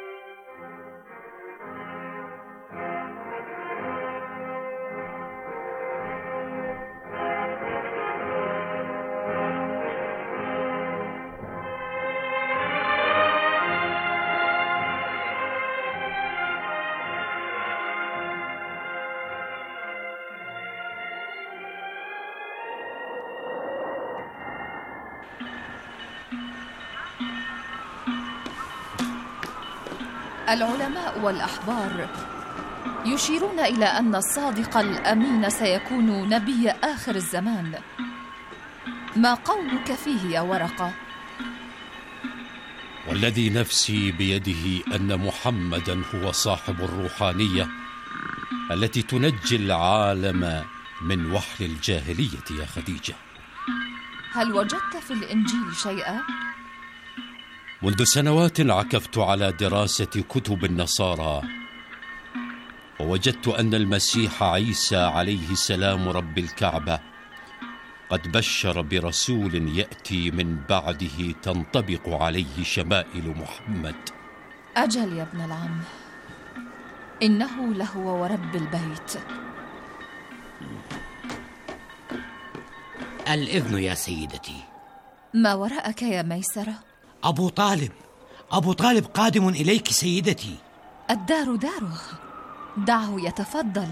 العلماء والأحبار يشيرون إلى أن الصادق الأمين سيكون نبي آخر الزمان. ما قولك فيه يا ورقة؟ والذي نفسي بيده أن محمدًا هو صاحب الروحانية التي تنجي العالم من وحل الجاهلية يا خديجة. هل وجدت في الإنجيل شيئا؟ منذ سنوات عكفت على دراسة كتب النصارى، ووجدت أن المسيح عيسى عليه السلام رب الكعبة قد بشر برسول يأتي من بعده تنطبق عليه شمائل محمد. أجل يا ابن العم، إنه لهو ورب البيت. الإذن يا سيدتي. ما وراءك يا ميسرة؟ أبو طالب أبو طالب قادم إليك سيدتي. الدار داره، دعه يتفضل.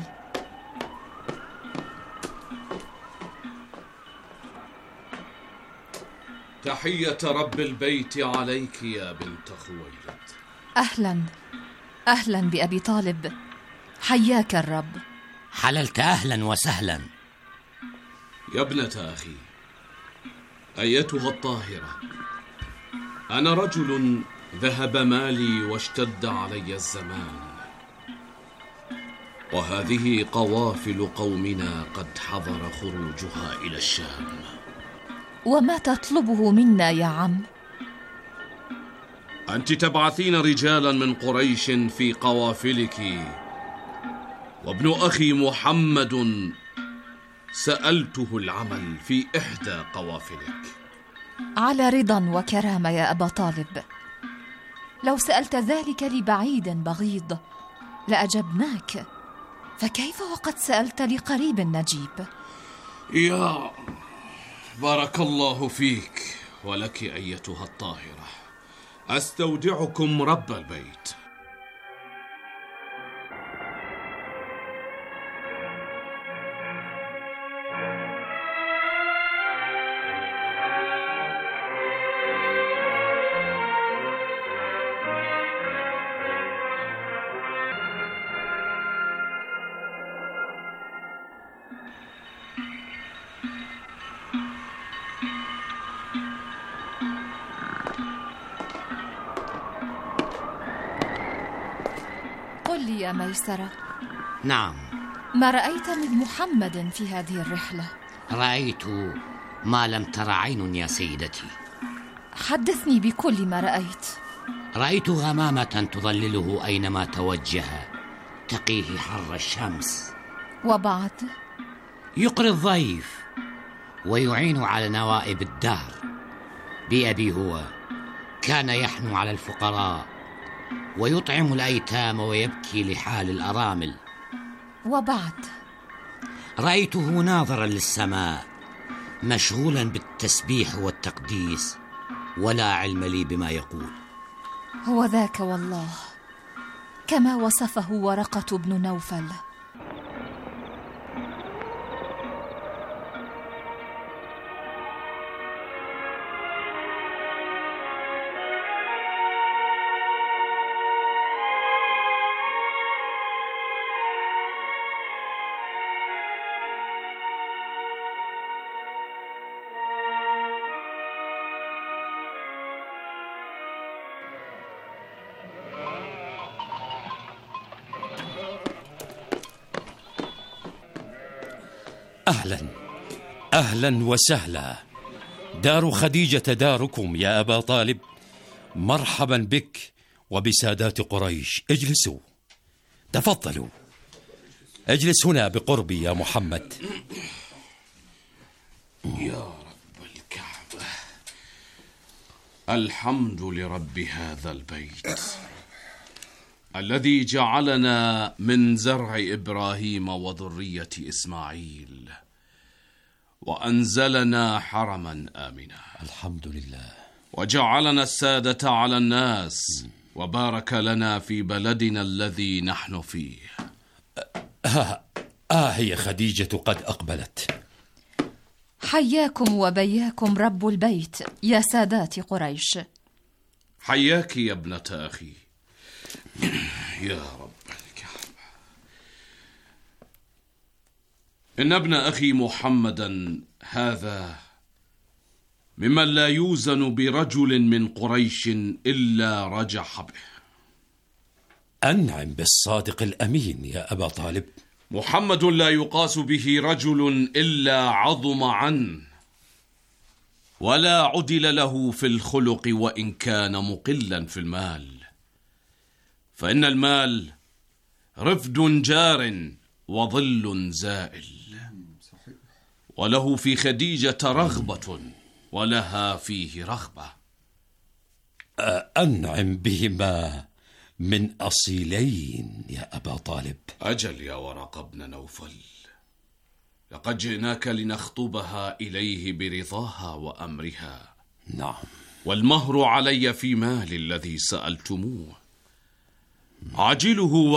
تحية رب البيت عليك يا بنت خويلد. أهلا أهلا بأبي طالب، حياك الرب. حللت أهلا وسهلا. يا ابنة أخي، أيتها الطاهرة، أنا رجل ذهب مالي واشتد علي الزمان، وهذه قوافل قومنا قد حضر خروجها إلى الشام. وما تطلبه منا يا عم؟ أنت تبعثين رجالا من قريش في قوافلك، وابن أخي محمد سألته العمل في إحدى قوافلك. على رضا وكرامة يا أبا طالب، لو سألت ذلك لبعيد بغيض لأجبناك، فكيف وقد سألت لقريب نجيب؟ يا بارك الله فيك ولك أيتها الطاهرة، أستودعكم رب البيت. قل لي يا ميسرة. نعم. ما رأيت من محمد في هذه الرحلة؟ رأيت ما لم تر عين يا سيدتي. حدثني بكل ما رأيت. رأيت غمامة تظلله أينما توجه، تقيه حر الشمس. وبعد؟ يقري الضيف ويعين على نوائب الدار. بأبي هو كان يحنو على الفقراء ويطعم الأيتام ويبكي لحال الأرامل. وبعد؟ رأيته ناظرا للسماء مشغولا بالتسبيح والتقديس، ولا علم لي بما يقول. هو ذاك والله، كما وصفه ورقة بن نوفل. أهلا أهلا وسهلا، دار خديجة داركم يا أبا طالب. مرحبا بك وبسادات قريش. اجلسوا، تفضلوا. اجلس هنا بقربي يا محمد. يا رب الكعبة، الحمد لرب هذا البيت الذي جعلنا من زرع إبراهيم وذرية إسماعيل، وأنزلنا حرما آمنا. الحمد لله. وجعلنا السادة على الناس، وبارك لنا في بلدنا الذي نحن فيه. آه, آه هي خديجة قد أقبلت. حياكم وبياكم رب البيت يا سادات قريش. حياك يا ابنة أخي. يا رب الكعبة، إن ابن أخي محمدا هذا ممن لا يوزن برجل من قريش إلا رجح به. أنعم بالصادق الأمين يا أبا طالب. محمد لا يقاس به رجل إلا عظم عنه، ولا عدل له في الخلق وإن كان مقلا في المال، فإن المال رفد جار وظل زائل، وله في خديجة رغبة ولها فيه رغبة. أنعم بهما من أصيلين يا أبا طالب. أجل يا ورقة بن نوفل، لقد جئناك لنخطبها إليه برضاها وأمرها. نعم. والمهر علي في مال الذي سألتموه، عاجله